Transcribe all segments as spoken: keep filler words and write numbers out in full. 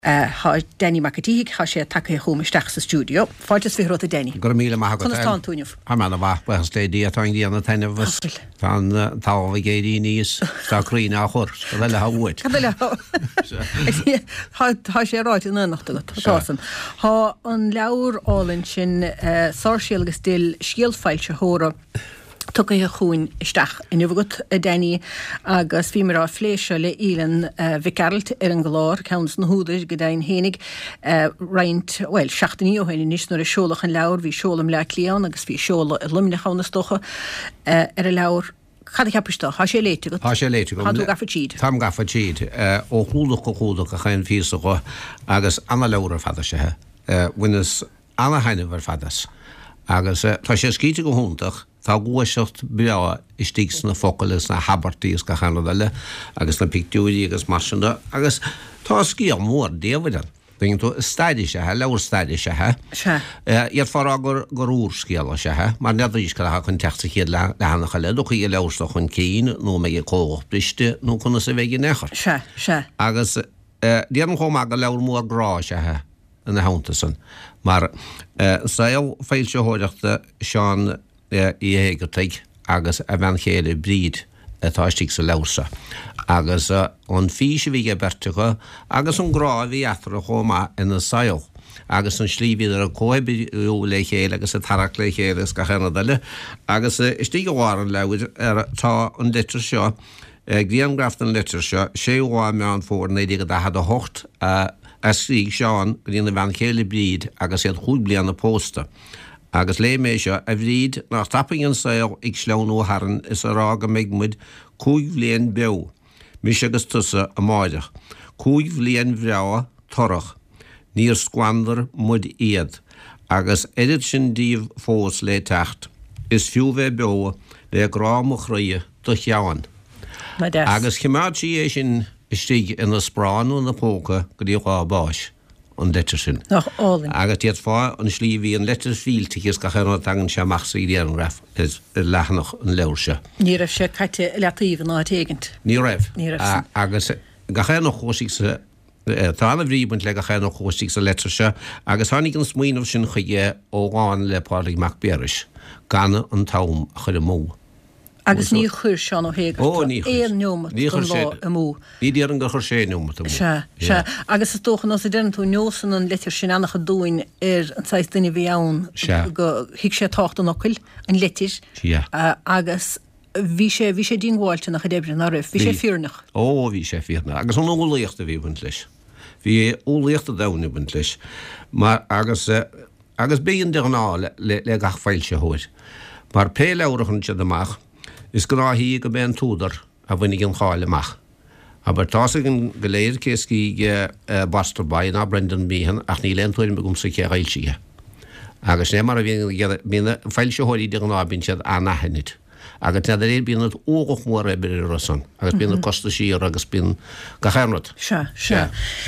ha Denny McAtee ha sé take chum isteach sa studio. Fáilte fi rota Denny. Gur míle maith go Chun túneh. Ha man bh bu stédí a táin díana taine bhs tá tá géirí níos tárína a chur bhile hahuiid. Tá sé ráid in nachta tásan. Tá an leabhar álinn sin sáisial agus til scialfáilte thóra tucha a chuin isteach in ugat a Denny agus bhí mar á phléise le ílan vicart ar an glár cans na húdais go dain hénig roiint well seachtaí ó haine níos nuair a seolach an leabhar hí seolam le líán agus bhí seola a lumne chana stocha ar a leabhar Chad capista, ha sé léite go. Ha sé léite go. Hadú gafa tíd. Tam gafa tíd. Ó húlach go húlach a chain físa go agus anna leabhar fada sé he. Winnas anna haine var fadas. Agus tá sé scíte go húntach tá guaiseocht bea is stígs na focalas na habartíos go chanadaile agus na pictiúí agus marsinda agus tá cí an mór déhaidan. Bín tú staidi se he, leabhar staidi se he. Se. Iad fará gur gur úr scéala se he, mar nedrís go ha chun teachta chéad le lehanach le, do chuí leabharsta chun cín, nó me i cóch briste, nó chuna sa bheith nechar. Se, se. Agus dían chom aga leabhar mór grá se he in na hauntasan. Mar sail féil se hóireachta seán i héigeteig agus a bhean chéile bríd atá stíg sa leabharsa. Agus an físe bhí a bertucha agus an grá bhí athra chomá ina sail. Agus an slíbhí ar a cóibí le chéile agus a tarach le chéile is go chenadaile. Agus istí go bhhar an leabhar ar tá an litir seo, grían graft an litir seo, sé bhá me an fór néidir go dahad a hocht a sríg seán go dtíana bhean chéile bríd agus iad chúig blian na pósta. Agus le mé seo a bhríd nach tapping an sail ag sleanú haran is a rága meigmuid cúig bblion beo. Mis agus tusa a máideach. Cúig bblion bhreá torach. Níor squandar mud iad. Agus edit sin díomh fós le techt. Is fiú bheith beo le grám a chruie do cheann. Agus chimáidí é sin istíg ina spránú na póca go dtí gá báis. An letter sin. Nach álinn. Agus tíad fá an slíbhí an letter fíltichas go chéanna tagan se machsa í déan raf is lechanach an leabhar se. Ní raibh sé caite leataíomh ná téigint. Ní raibh. Ní raibh. Agus go chéanna chósaigh sa tána bhríbant le go chéanna chósaigh sa letter se agus tháinig an smaoinmh sin chuige ó gáin le pálaigh mac bearish ganna an tám a chuir mó. Agus ní chuir seán ó héigeart. Ó, ní chuir. Éon neomad don lá a mó. Ní díar an go chuir sé neomad a mó. Se, se. Agus is tóchan os a den tú neosan an letir sin annach a dúin ar an sais duine bhí ann go hiic sé tácht an ocail an letir. Yeah. Agus bhí sé bhí sé dín gháilte nach a débrin a raibh. Bhí sé fiornach. Ó, bhí sé fiornach. Agus an ólaíochta bhí buint leis. Bhí ólaíochta dána buint leis. Mar agus agus bíon de an á le gach fáilte hóid. Mar pé leabharachan siad amach is go ráthí go ben túdar a bhainnig an cháil amach. Aber tása an goléir céscí Bastarbain a Brendan Meehan ach ní lentóirin begum sa ché gailsige. Agus né mar a bhína fáilte hóirí de an ábín siad a nahanid. Agus na réir bíon ógach mór a bir rosan. Agus bíon costa sír agus bíon gacharnot. Se, se.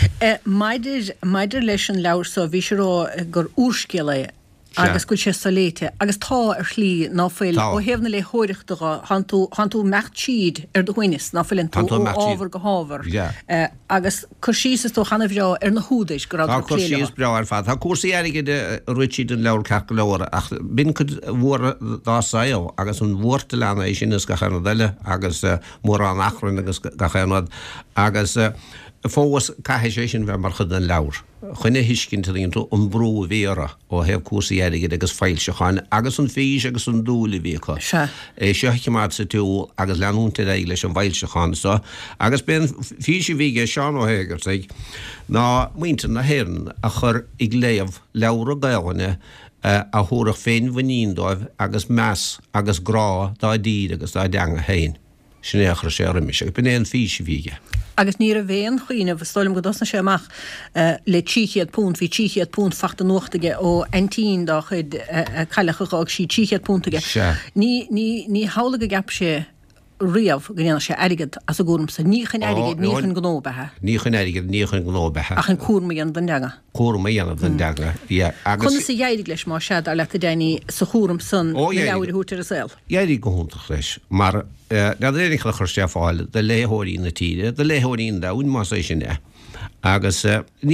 Maidir leis an leabhar sa bhí sé rá gur úrscéala agus go sé saléite. Agus tá ar slí ná féil ó hefna le hóireachtacha han tú mecht siad ar do huinis ná féilinn tú ó ábhar go hábhar. Agus chur síos tó chana bhrá ar na húdais go Tá chur síos breá ar fad. Tá cuasaí aige de ruitiad an leabhar ceach go leabhar ach bin chud mhór dá saoil agus an mhórta lena é sin is go cheanadaile agus mór an achrann agus go cheanad agus fós caiithé sé sin bheith mar chud an leabhar. Chine hiiscin tíonn tú an brú bhéara ó hebh cuasaí aige agus fáil se cháin agus an fís agus an dúla bhícha. Se. É seoicimáid sa tú agus leanúnta aige leis an bhail se cháin sa. Agus ben físe bhíige seán ó héigeart ag ná muinte na héann a chur ag léamh leabhar a gailne a thúrach féin bhaíondóibh agus meas agus grá dá díad agus dá deanga hain. Sinnéachar sé rimis ag ben éon físe bhíige. Agus ní a bhéon chuoine bh stoilm go dosna sé amach le tíchiad púnt hí tíchiad púnt fachta nuachtaige ó antín dá chud chailechaág sí tíchiad púntaige. Ní ní hála go gap sé riamh gnéana sé aigad as a gúm sa níchan aigad níchan gnóbethe. Níchan aigad níchan gnóbethe. Ach an cuairma an den deanga. Cuairma an den deanga. Chuna sa dhéidig leis má sead a le a déine sa chúram san na leabhar hútar a saoil. Dhéidig go húntaach leis, mar na réidir chur sé fáil de léthirí na tíide, de léthirí da ún más é sin é. agus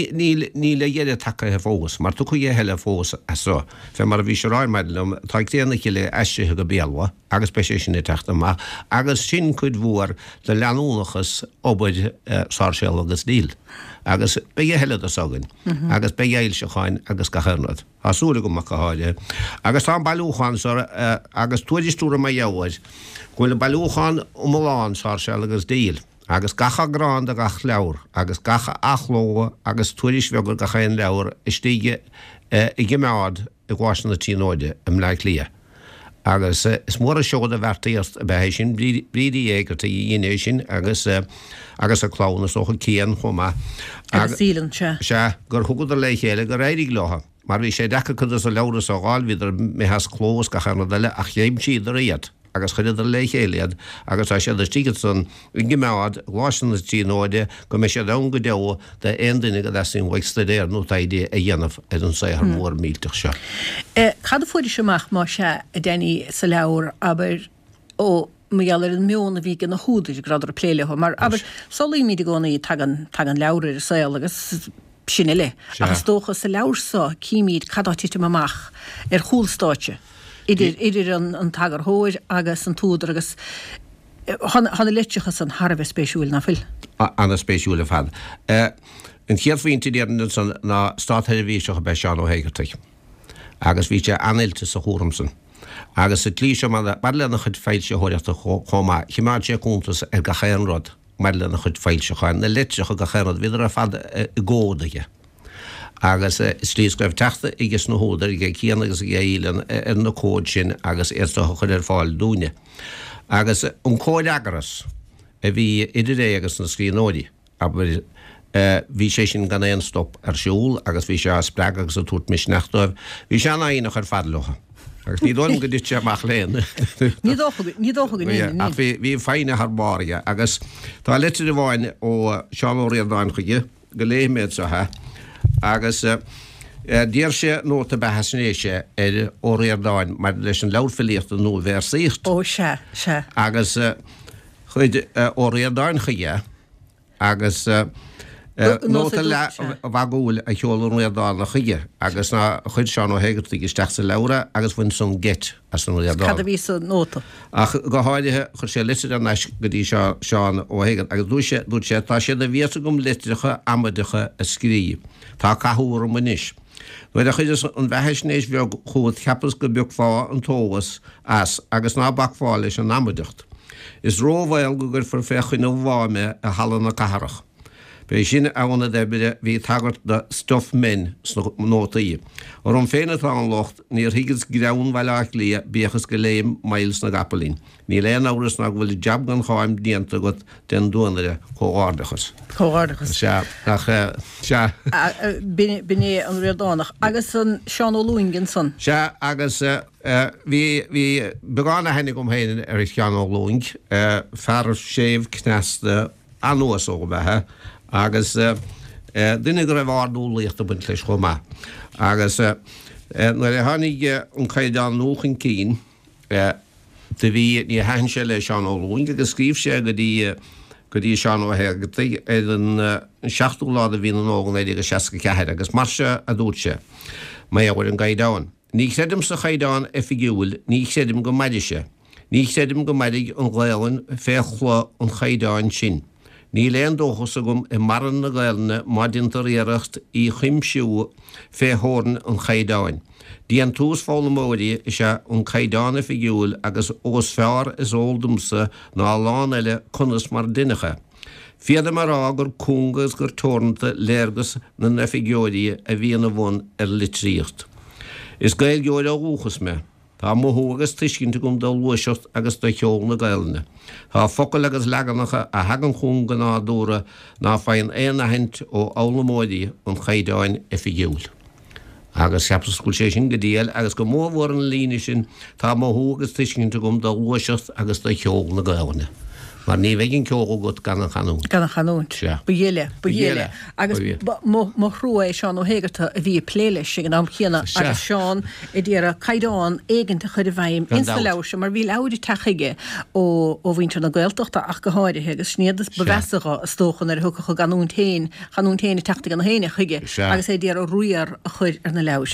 ní le dhéidir take fógus, mar tu chu dhé heile fós asá. Fe mar a bhí se ráimmeidlum tá déanana le eisithe go béalha, agus pe sin i teachta má, agus sin chud mhór le leanúnachas obaid sáirseil agus díl. Agus be heile a sagan, agus be dhéil se cháin agus gacharnad. Asúla go mac háide. Agus tá bailúchan agus tuaidistúra mai dhehaid, gofuil bailúchan umláán sáirseil agus díl. Agus gacha grán a gach leabhar, agus gacha achlóga agus tuairis bhegur gacha an leabhar is tíige i ggimeád i gháisna tíóide am le lia. Agus is mór a seoda bhhartaíocht a bheit sin brídí éigeirta í dhéine sin agus agus a chlána socha cían chumá. Agus sílan se. Se gur thugad a lei chéile go réidig látha. Mar bhí sé decha chud a leabhras á gáil viidir mé has chlós gacharna deile ach chéim siad a réad. Agus chuidir le chéiliad, agus tá sé tígad san ggimeád gháisna tíóide go me sé dam go deha de aondaine go sin bhaigstadéir nó taidé a dhéanamh an sé ar mór mílteach se. Cad fuidir seach má se a déine sa leabhar aber ó méallar an mionna bhí gan na húdaidir gradar pléilethe, mar aber solí míad gcónaí tagan tagan leabhar ar saoil agus sinna le. Agus tócha sa leabharsá cíimiad cadátíte amach ar chúlstáite. Idir idir an tagar hóir agus an túdar agus hanna leitechas an Harbh spéisiúil na fil. Anna spéisiúil a fad. An chiaadhhaointe déanana san na státtheidirhíiseach be seán ó héigeirtaigh. Agus bhí sé anailte sa chóramsan. Agus sa tlí sem mar lena chud feilte hóireachta chomá, chimáid sé cúntas ar gachéanrad mar lena chud feilte cháin, na leiteach a gachéanrad viidir a fad gódaige. Agus slísgribh teachta igus na hódar ige cían agus géílan ar na cóid sin agus éirstocha chud ar fáil dúine. Agus an cóid agaras a bhí idir é agus na scríóí, aber bhí sé sin gan éon stop ar siúil agus bhí sé spreag agus a tuairt mis nachtóibh, bhí sé anna íach ar fadlocha. Agus ní dóm go dit sé amach léin. Ní dócha go ní. Bhí féine ar báige agus tá litir bháin ó Seán Ó Riordáin chuige go léméid sa ha. Agus dír sé nóta behasnéise ar Ó Riordáin mar leis an leabharfilíocht nó bhar síocht. Ó se, se. Agus chuid Ó Riordáin chuige agus nóta le bhagúil a cheolún Riordáin chuige agus ná chuid Seán Ó Héigeirtaigh isteach sa leabhra agus bhain son get as an Riordáin. Cad a bhí sa nóta. Ach go háirithe chur sé litir an eis go dtí Seán Ó Héigeirtaigh agus dú sé dú sé tá sé a bhíasa gom litiricha amadacha a scríí. Tá cathúr am muis. Nuair a chuidir an bheithesnééis bheag chuad cheapas go beag fá an tógas as agus ná bachfáil leis an amadacht. Is rómhil go gur for fechin ó bháime a hallan na caharach. Bei sin ána debide hí tagart de stof min nótaí. Or an féine tá an locht níor higus grán bheileach lí bíchas go léim mails na gapalín. Ní léon áras nach bhfuil jab gan cháim díanta go den dúnaire chóárdachas. Chóárdachas. Se nach se. Biné an Riordánach agus an Seán Ó Luingin son. Se agus hí hí begána hennig gom héine ar Seán Ó Luing fear séh cneasta anúas ó bethe. Agus duine go raibh ardúlaíocht a buint leis chomá. Agus nuair a tháinig an chéadán nóchan cín de bhí ní hain sé le Seán Ó Luing agus scríomh sé go dtí go dtí Seán Ó Héigeirtaigh an seachtú láda bhí an ógan éidir go seaca ceithre agus mar se a dúirse mé a bhfuil an gaidáin. Ní séidim sa chéadán a figiúil, ní séidim go maidiise. Ní séidim go maidig an gháilann féchlá an chéadáin sin. Ní léon dóchas a gom i maran na gailne maidintar éireacht í chuimsiú féthórn an chéadáin. Dí an tús fála móí is se an chéadána figiúil agus os fear is óldumsa ná lán eile chunas mar duinecha. Fiada mar águr cúngas gur tórnta léirgus na na figiúí a bhíana bhain ar litríocht. Is gail geoir a úchas me. Tá móthúgus tuiscinnta gom dá luiseocht agus do cheol na gailne. Tá focail agus leganacha a hagan chun go ná dúra ná féin éana hint ó álamóidí an chéadáin a figiúil. Agus seapsascúil sé sin go díal agus go mómhór an líine sin tá móthúgus tuiscinnta gom dá luiseocht agus do cheol na gailne. Mar ní bhéginn ceóga go gan an chaún. Gan an chaún. Bu dhéile bu dhéile. Agus má chrua é seán ó hégarta a bhí pléile sin an am chéanana agus seán i dtíar a caiidáin éigeanta chud a bhaim insta leir sem mar bhí leir taige ó ó bhaintear na Gaeltachta ach go háirithe agus sníadas behesacha a stóchan ar thucha chu ganún tain ganún taine tata gan héine chuige agus é dtíar ó ruíar a chuir ar na leir.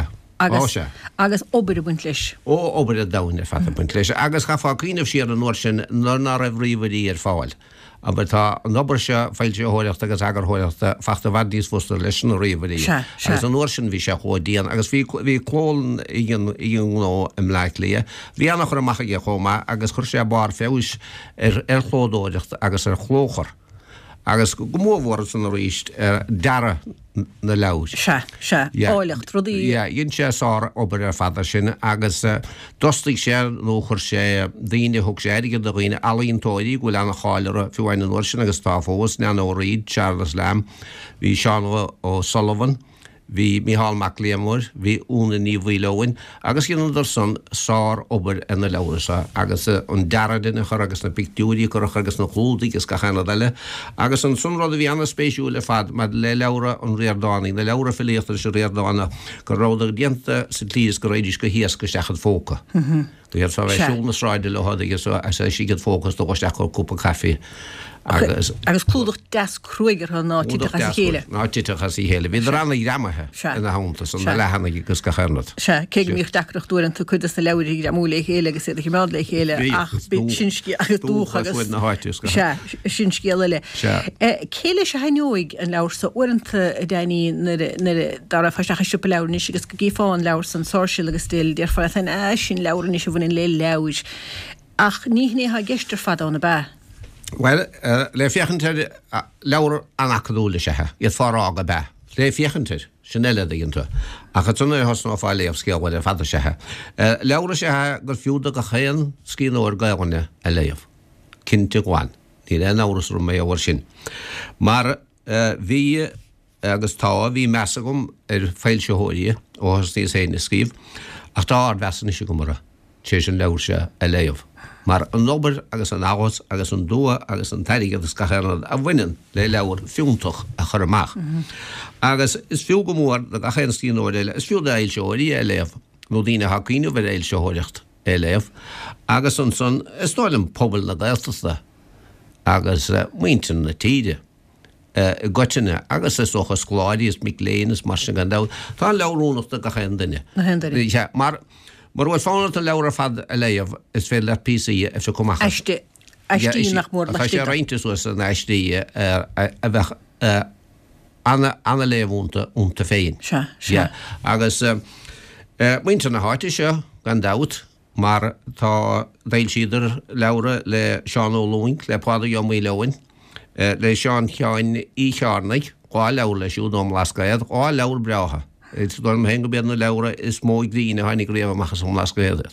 Agus agus obair a buint leis. Ó obair a dána fat a buint leis. Agus cha fá cíanamh siar an nóir sin nar nar a bhríomhí ar fáil. Aber tá an obair se feilte óireachta agus agar óireachta fachta bhadíos fóstar leis an riomhí. Agus an nóir sin bhí se chódíana agus bhí bhí clólan íon nó im leic lia. Bhí annach chu amach a chomá agus chuir sé bar féis ar ar chlódóireachta agus ar chlóchar. Agus go móhhar san ríist dara na leir. Se se áilecht rudí. Dhéon sé sá obair ar fada sin agus dostaigh sé nó chuir sé daoine thug sé aige do roioine alaíon tóirí go lena cháilear fiúhain an nóir sin agus tá fós nean ó Reid, Charles Lamb, hí Sean ó Sullivan, hí Micheál Mac Liamúir, hí úna ní bhíleoin, agus gin idir san sár obair ina leirsa agus an dearadine chur agus na pictúí chu agus na chlúdaí gus gachanna deile, agus an sunrád a bhí anna spéisiú le fad me le leabhar an réardánaí, na leabhar filéachtar se réardána go ráda dianta sa tlíos go réidir go hías go seachad fóca. Dú héir sa bheith siúl na sráide le háda agus a sigad fócas do go seach cúpa caí. agus agus clúdach des cruigar ná títeachas chéile. Ná títeachas í héile. Bhí ranna í ramathe ina hánta san na lehanna gus go chernat. Se, cé míoch deachreacht dúir an tú chudas na leirí a múla chéile agus é chimád le chéile ach bit sincí agus dúcha agus na háitiús go. Se, sincí leile. Céile se hainóig an leir sa orintanta a daoine dar a faisteach siúpa leirní agus go gífáin leir san sóisiil agus stil dear fá an é sin leirní se bhfuin le leir. Ach níhné ha geistir fada na ba. Well, uh, le fiechantir uh, leabhar anachadúla sethe, iad far ága be. Le fiechantir, sin eile dhéanta. A chatunna hosna á fáile af scéalhil ar fada sethe. Uh, leabhar sethe gur fiúda go chéan scíóir gaáine a léamh. Cinnte gháin. Ní le náras rum mé áhar sin. Mar bhí agus tá bhí measa gom ar feilseóirí ó níos héine scíb, ach tá ardhesan is go mara, sé sin leabhar se a léamh. Mar an obair agus an áhas agus an dua agus an tairigh agus gachéanad a bhainean le leabhar fiúntach a chur amach. Agus is fiú go mór na gachéan scíóir eile, is fiú de éil seoirí a léamh, nó dtíine ha cíinú bhar éil seoireacht a léamh, agus an son is táilm pobl na Gaeltachta agus muintin na tíide. Uh, goitine agus is socha skláidí is mic léanas mar sin gandá tá leabhrúnachta gachéan duine. Ja, mar Mar bhfuil fáinna leabhar fad a léamh is fé le písaí a fi comach. Eiste eistí nach mór le sé reintas was an eistí a bheith anna léamhúnta únta féin. Se, se. Agus muinte na háite seo gan dát, mar tá dhail siidir leabhar le Seán Ó Lúin, le páda Jomí Leoin, le Seán Cheáin í Chearnaigh, gá leabhar le siúd om lascaiad, gá leabhar breátha. It's dorm hengo ben na leabhar is móig dtíine hainnig réamh machchas som lascaiad.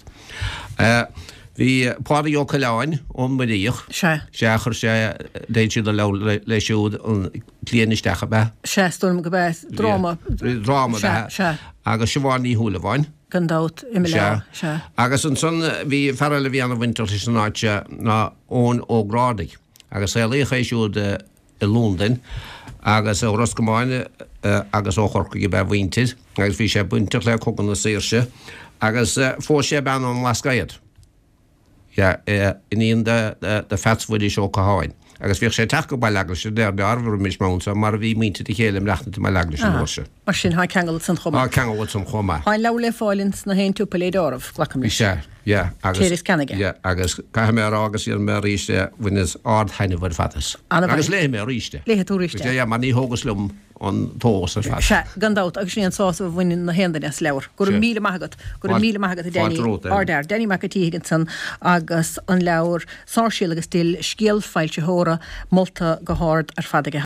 Bhí páda Jo Caláin ón maríoch. Se. Seachar sé déid siad a leabhar le siúd an clíanisteach be. Se storm go beth drama. Drama be. Agus siobháin í thuúlaháin. Gandát im le. Se. Agus an son bhí fearil bhí anna winter is an áite ná ón ó grádaigh. Agus é léoch é siúd i Lúndain. Agus ó Roscomáine uh, agus ó chorca i bheith bhaintid, agus bhí sé bunteach le cogan na séirse, agus uh, fór sé ben an lascaiad. Ja, uh, in íon de, de, de fetsfuidí seo caháin. Agus bhíoh sé teach go bail leaglas sé déir de arbhar mis mánsa, mar bhí mínta i chéile mreachna til leaglas an bhórse. Mar sin há ceangal san chomá. Há ceangal san chomá. Háin le le fáilins na héin túpa léad ormh glacham is. Sé, ja. Céiris Canige. Ja, agus caiith mé agus ar mé ríiste bhuinas ard haine bhar fatas. Agus léh mé ríiste. Léhe tú ríiste. Ja, mar ní hógas lum an tógas ar fatas. Se, gandát agus ní an sása bhuinin na héndan as leabhar. Gur míle maigad, gur míle maigad a déine ardar. Déine Macatí Higginson agus an leabhar sáisiil agus til scéalfailte hóra molta go háard ar fadige.